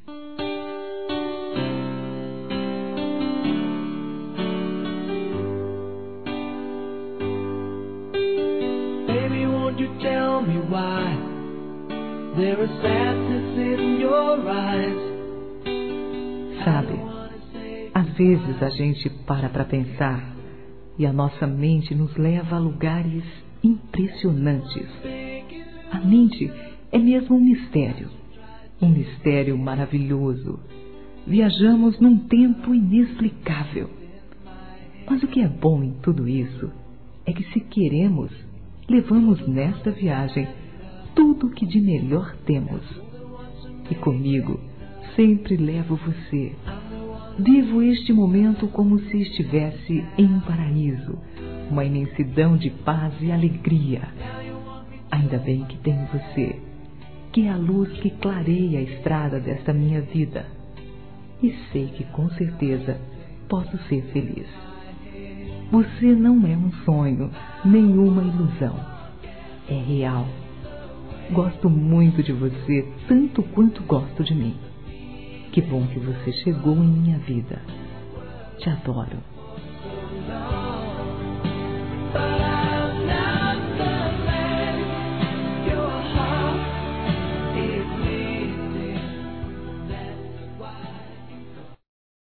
Baby, won't you tell me why there is sadness in your eyes? Sabe, às vezes a gente para pensar e a nossa mente nos leva a lugares impressionantes. A mente é mesmo um mistério maravilhoso. Viajamos num tempo inexplicável. Mas o que é bom em tudo isso é que, se queremos, levamos nesta viagem tudo o que de melhor temos. E comigo sempre levo você. Vivo este momento como se estivesse em um paraíso, uma imensidão de paz e alegria. Ainda bem que tenho você, que é a luz que clareia a estrada desta minha vida. E sei que com certeza posso ser feliz. Você não é um sonho, nenhuma ilusão. É real. Gosto muito de você, tanto quanto gosto de mim. Que bom que você chegou em minha vida. Te adoro.